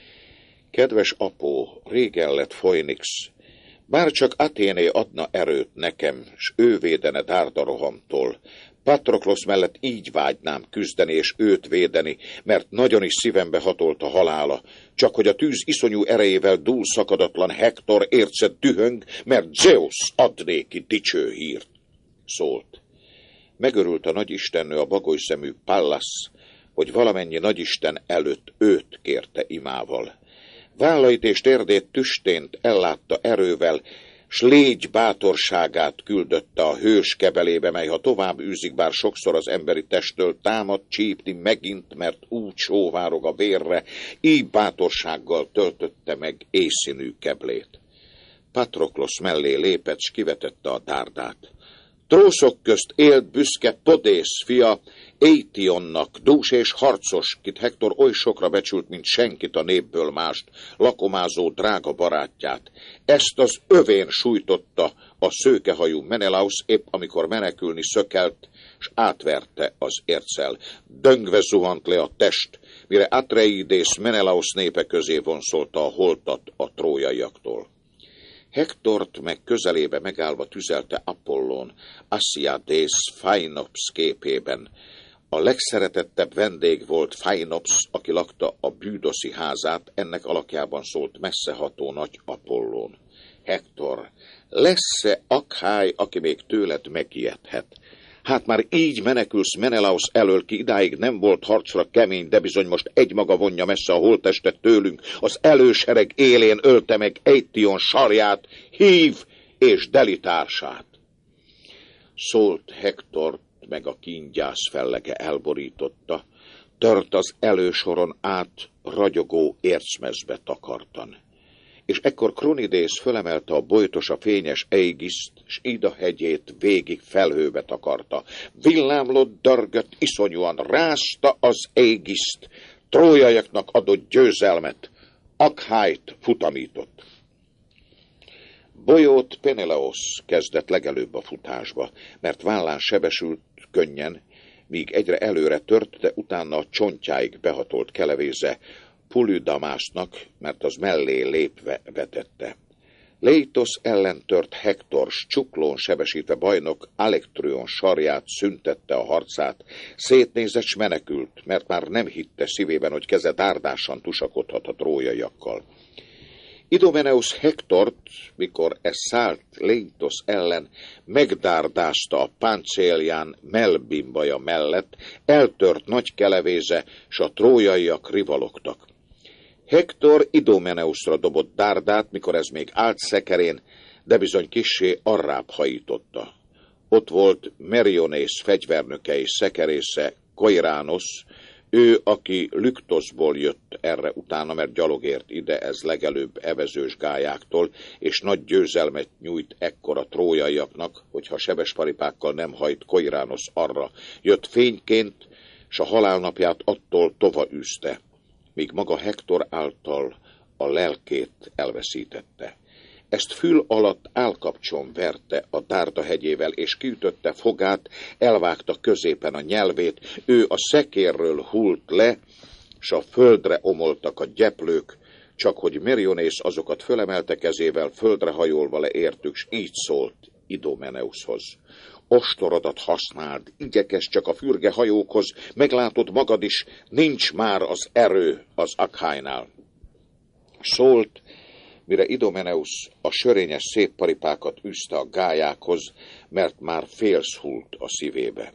Kedves apó, régen lett Phoenix, bár csak Athéné adna erőt nekem, s ő védene Dárdarohamtól. Patroklosz mellett így vágynám küzdeni és őt védeni, mert nagyon is szívembe hatolt a halála, csak hogy a tűz iszonyú erejével dúl szakadatlan Hektor ércet dühöng, mert Zeus ad néki dicső hírt. Szólt. Megörült a nagyistennő, a bagolyszemű Pallas, hogy valamennyi nagyisten előtt őt kérte imával. Vállait és térdét tüstént ellátta erővel, s légy bátorságát küldötte a hős kebelébe, mely ha tovább űzik, bár sokszor az emberi testtől támad csípni megint, mert úgy sóvárog a vérre, így bátorsággal töltötte meg éjszínű keblét. Patroklosz mellé lépett, s kivetette a dárdát. Trószok közt élt büszke Podész fia, Étionnak, dús és harcos, kit Hektor oly sokra becsült, mint senkit a népből mást, lakomázó drága barátját. Ezt az övén sújtotta a szőkehajú Menelaus, épp amikor menekülni szökelt, s átverte az érccel. Döngve zuhant le a test, mire Atreidész Menelaus népe közé vonszolta a holtat a trójaiaktól. Hektort meg közelébe megállva tüzelte Apollón, Asziadész Phainops képében. A legszeretettebb vendég volt Phainops, aki lakta a bűdoszi házát, ennek alakjában szólt messzeható nagy Apollón. Hektor, lesz-e Akháj, aki még tőled megijedhet? Hát már így menekülsz Menelaus elől, ki idáig nem volt harcra kemény, de bizony most egymaga vonja messze a holttestet tőlünk. Az elősereg élén ölte meg Étion sarját, hív és delitársát. Szólt Hektort, meg a kíngyász fellege elborította, tört az elősoron át, ragyogó ércmezbe takartan. És ekkor Kronidész fölemelte a bojtosa fényes Eigiszt, s Ida hegyét végig felhőbe takarta. Villámlott, dörgött, iszonyúan rázta az Eigiszt, trójaiaknak adott győzelmet, Akhájt futamított. Bolyót Peneleosz kezdett legelőbb a futásba, mert vállán sebesült könnyen, míg egyre előre tört, de utána a csontjáig behatolt kelevéze Polydamásznak, mert az mellé lépve vetette. Létosz ellen tört Hektor, s csuklón sebesítve bajnok Alektryon sarját szüntette a harcát, szétnézett s menekült, mert már nem hitte szívében, hogy keze dárdásan tusakodhat a trójaiakkal. Idomeneus Hektort, mikor ez szállt Létosz ellen, megdárdázta a páncélján Melbimbaja mellett, eltört nagy kelevéze, s a trójaiak rivalogtak. Hektor Idomeneusra dobott dárdát, mikor ez még állt szekerén, de bizony kissé arrább hajította. Ott volt Merionész fegyvernöke és szekerésze, Koiránosz, ő, aki Lüktoszból jött erre utána, mert gyalogért ide, ez legelőbb evezős gályáktól, és nagy győzelmet nyújt ekkor a trójaiaknak, hogyha sebes paripákkal nem hajt Koiránosz arra. Jött fényként, s a halálnapját attól tova űzte, míg maga Hektor által a lelkét elveszítette. Ezt fül alatt állkapcson verte a Dárda hegyével, és kiütötte fogát, elvágta középen a nyelvét, ő a szekérről hult le, s a földre omoltak a gyeplők, csak hogy Merionész azokat fölemelte kezével, földre hajolva leértük, s így szólt Idomeneushoz. Ostorodat használd, igyekezz csak a fürge hajókhoz, meglátod magad is, nincs már az erő az Akhájnál. Szólt, mire Idomeneus a sörényes szép paripákat űzte a gályákhoz, mert már félsz hult a szívébe.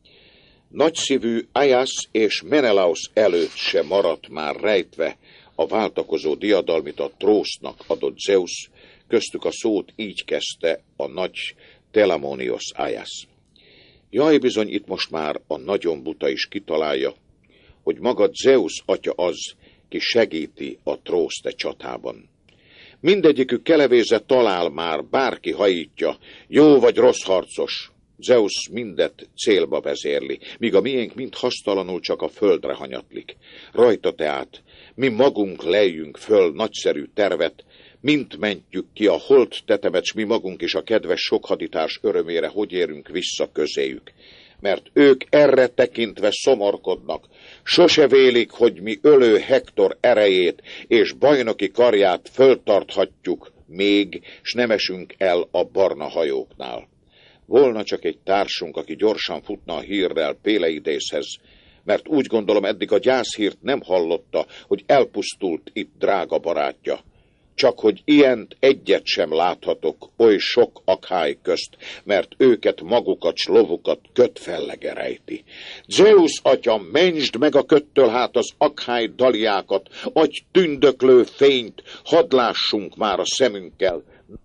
Nagyszívű Aias és Menelaus előtt se maradt már rejtve a váltakozó diadalmit a Trósznak adott Zeus, köztük a szót így kezdte a nagy Telamonios Aias. Jaj, bizony itt most már a nagyon buta is kitalálja, hogy maga Zeus atya az, ki segíti a Trószt e csatában. Mindegyikük kelevéze talál már, bárki hajítja, jó vagy rossz harcos. Zeus mindet célba vezérli, míg a miénk mind hasztalanul csak a földre hanyatlik. Rajta tehát mi magunk lejjünk föl nagyszerű tervet, mint mentjük ki a holt tetemet, s mi magunk is a kedves sok haditárs örömére hogy érünk vissza közéjük. Mert ők erre tekintve szomorkodnak, sose vélik, hogy mi ölő Hektor erejét és bajnoki karját föltarthatjuk még, s nem esünk el a barna hajóknál. Volna csak egy társunk, aki gyorsan futna a hírrel Péleidészhez, mert úgy gondolom eddig a gyászhírt nem hallotta, hogy elpusztult itt drága barátja. Csak hogy ilyent egyet sem láthatok oly sok Akháj közt, mert őket magukat s lovukat kötfellege rejti. Zeus atya, mentsd meg a köttől hát az Akháj daliákat, adj tündöklő fényt, hadd lássunk már a szemünkkel,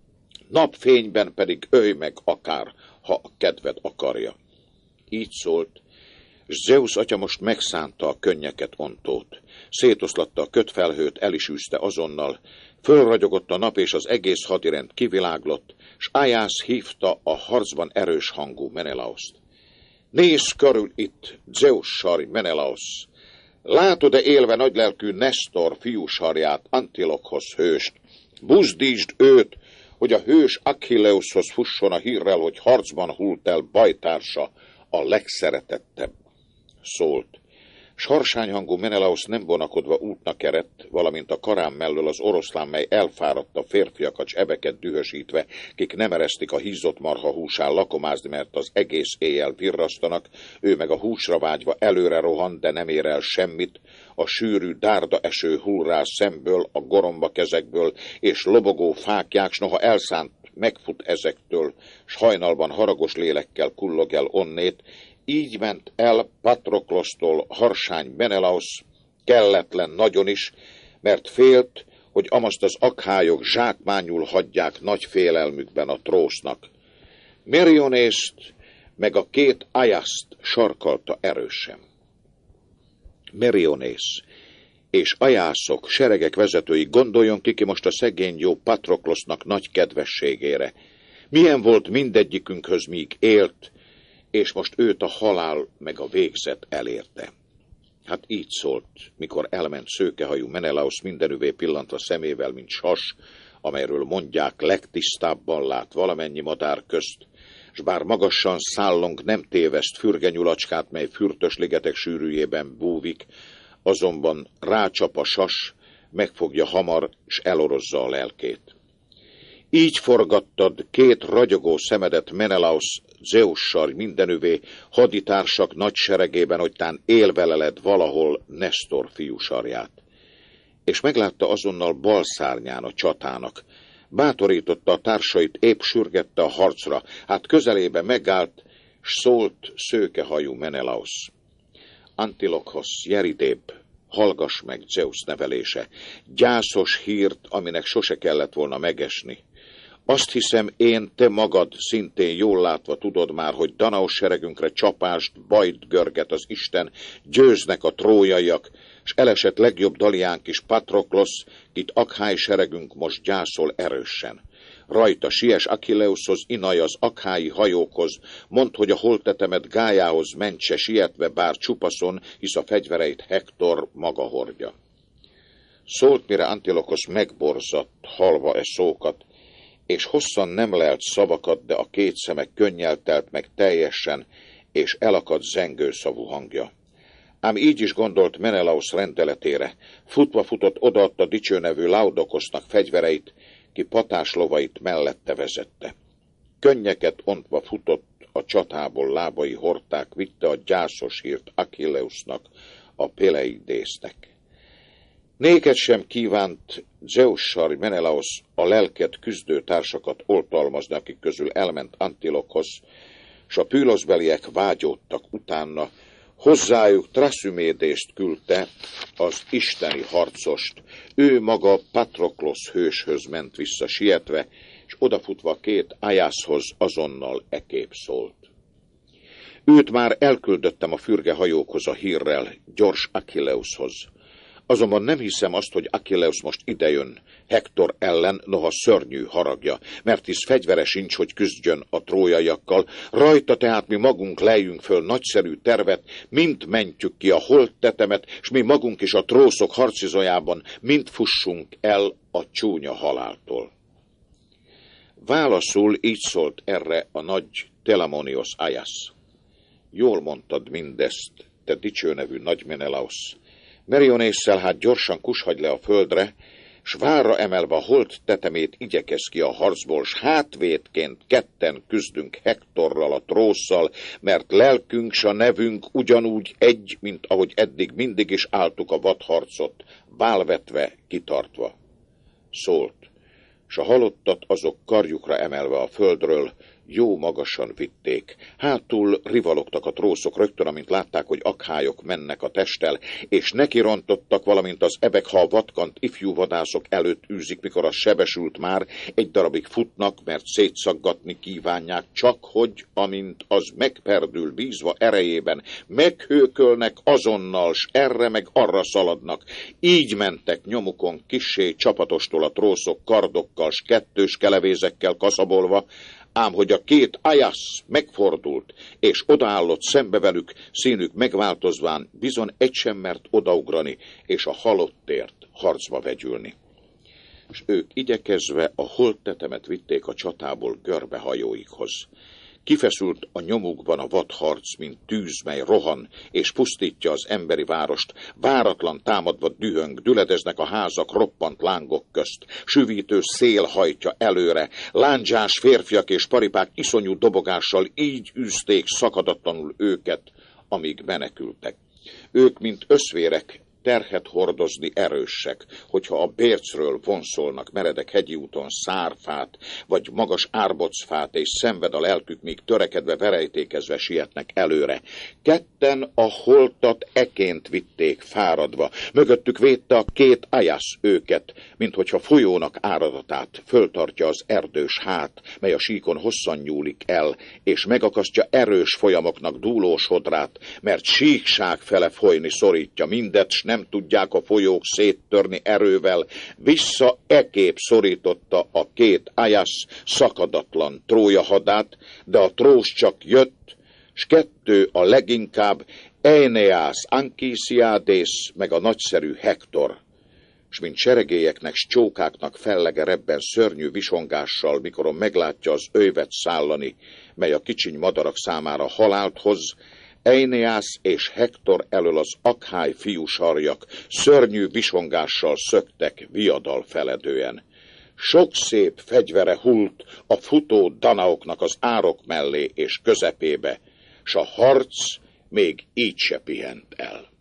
napfényben pedig ölj meg akár, ha a kedved akarja. Így szólt, és Zeus atya most megszánta a könnyeket ontót, szétoszlatta a kötfelhőt, el is űzte azonnal, fölragyogott a nap, és az egész hadirend kiviláglott, s Aias hívta a harcban erős hangú Menelauszt. Nézz körül itt, Zeus-sarj, Menelaosz! Látod-e élve nagylelkű Nesztor fiúsarját, Antilokhoz hőst? Buzdítsd őt, hogy a hős Achilleushoz fusson a hírrel, hogy harcban hult el bajtársa, a legszeretettebb. Szólt. S harsányhangú Menelaosz nem vonakodva útnak eredt, valamint a karám mellől az oroszlán, mely elfáradt a férfiakat s ebeket dühösítve, kik nem eresztik a hízott marha húsán lakomázni, mert az egész éjjel virrasztanak, ő meg a húsra vágyva előre rohan, de nem ér el semmit, a sűrű dárda eső hull rá szemből, a goromba kezekből, és lobogó fákják, s noha elszánt megfut ezektől, s hajnalban haragos lélekkel kullog el onnét. Így ment el Patroklosztól harsány Menelaosz, kelletlen nagyon is, mert félt, hogy amaszt az akhályok zsákmányul hagyják nagy félelmükben a trósznak. Merionészt meg a két Ajaszt sarkalta erősen. Merionész és Ajászok seregek vezetői, gondoljon ki ki most a szegény jó Patroklosznak nagy kedvességére. Milyen volt mindegyikünkhöz, míg élt, és most őt a halál meg a végzet elérte. Hát így szólt, mikor elment szőkehajú Menelaosz mindenüvé pillantva szemével, mint sas, amelyről mondják, legtisztábban lát valamennyi madár közt, s bár magassan szállong nem téveszt fürge nyulacskát, mely fürtös ligetek sűrűjében búvik, azonban rácsap a sas, megfogja hamar, s elorozza a lelkét. Így forgattad két ragyogó szemedet, Menelaosz, Zeus-sarj mindenüvé, haditársak nagy seregében, hogy tán élveleled valahol Nesztor fiúsarját. És meglátta azonnal bal szárnyán a csatának. Bátorította a társait, épp sürgette a harcra, hát közelébe megállt, s szólt szőkehajú Menelaosz. Antilokhoz, Jeridébb, hallgass meg Zeus nevelése, gyászos hírt, aminek sose kellett volna megesni. Azt hiszem én, te magad szintén jól látva tudod már, hogy Danaus seregünkre csapást, bajt görget az Isten, győznek a trójaiak, s elesett legjobb daliánk is Patroklosz, kit akhály seregünk most gyászol erősen. Rajta siess Achilleushoz, inaj az akhályi hajókhoz, mondd, hogy a holttetemet Gályához mentse sietve, bár csupaszon, hisz a fegyvereit Hektor maga hordja. Szólt, mire Antilokosz megborzadt, halva e szókat, és hosszan nem lelt szavakat, de a két szeme könnyel telt meg teljesen, és elakadt zengőszavú hangja. Ám így is gondolt Menelaosz rendeletére, futva futott odaadta dicsőnevű Laudokosznak fegyvereit, ki patás lovait mellette vezette. Könnyeket ontva futott, a csatából lábai hordták, vitte a gyászos hírt Achilleusnak, a Peleidésznek. Néked sem kívánt Zeus-sarj Menelaosz a lelket küzdő társakat oltalmazni, akik közül elment Antilokhoz, s a püloszbeliek vágyódtak utána, hozzájuk Trasümédést küldte, az isteni harcost. Ő maga Patroklosz hőshöz ment vissza sietve, és odafutva két Ajászhoz azonnal ekép szólt. Őt már elküldöttem a fürge hajókhoz a hírrel, gyors Achilleushoz. Azonban nem hiszem azt, hogy Achilleus most idejön Hektor ellen, noha szörnyű haragja, mert hisz fegyvere sincs, hogy küzdjön a trójaiakkal. Rajta tehát mi magunk lejjünk föl nagyszerű tervet, mint mentjük ki a holttetemet, s mi magunk is a trószok harcizójában, mint fussunk el a csúnya haláltól. Válaszul így szólt erre a nagy Telamonios Ajász. Jól mondtad mindezt, te dicsőnevű nagy Menelaosz. Merionésszel hát gyorsan kushagy le a földre, s várra emelve a holt tetemét igyekez ki a harcból, s hátvédként ketten küzdünk Hektorral, a trósszal, mert lelkünk s a nevünk ugyanúgy egy, mint ahogy eddig mindig is álltuk a vadharcot, válvetve, kitartva. Szólt, s a halottat azok karjukra emelve a földről jó magasan vitték. Hátul rivalogtak a trószok rögtön, amint látták, hogy akhályok mennek a testtel, és nekirontottak, valamint az ebek, ha a vatkant ifjú vadászok előtt űzik, mikor az sebesült már, egy darabig futnak, mert szétszaggatni kívánják, csak hogy, amint az megperdül bízva erejében, meghőkölnek azonnal, s erre meg arra szaladnak. Így mentek nyomukon kissé csapatostól a trószok kardokkal, s kettős kelevézekkel kaszabolva, ám hogy a két ajász megfordult, és odaállott szembe velük, színük megváltozván, bizony egy sem mert odaugrani, és a halottért harcba vegyülni. És ők igyekezve a holttetemet vitték a csatából görbehajóikhoz. Kifeszült a nyomukban a vadharc, mint tűz, mely rohan, és pusztítja az emberi várost. Váratlan támadva dühöng, düledeznek a házak roppant lángok közt. Süvítő szél hajtja előre, lándzsás férfiak és paripák iszonyú dobogással így űzték szakadatlanul őket, amíg menekültek. Ők, mint összvérek, terhet hordozni erősek, hogyha a bércről vonszolnak meredek hegyi úton szárfát, vagy magas árbocfát, és szenved a lelkük, míg törekedve verejtékezve sietnek előre. Ketten a holtat eként vitték fáradva, mögöttük védte a két ajász őket, minthogyha folyónak áradatát föltartja az erdős hát, mely a síkon hosszan nyúlik el, és megakasztja erős folyamoknak dúló sodrát, mert síkság fele folyni szorítja mindet, s nem tudják a folyók széttörni erővel, vissza ekép szorította a két ajász szakadatlan Trója hadát, de a trós csak jött, s kettő a leginkább, Eneász Anchisiadész meg a nagyszerű Hektor, s mint seregélyeknek s csókáknak fellege rebben szörnyű visongással, mikoron meglátja az öjvet szállani, mely a kicsiny madarak számára halált hoz, Eneász és Hektor elől az akháj fiúsarjak szörnyű visongással szöktek viadal feledően. Sok szép fegyvere hult a futó danaoknak az árok mellé és közepébe, s a harc még így se pihent el.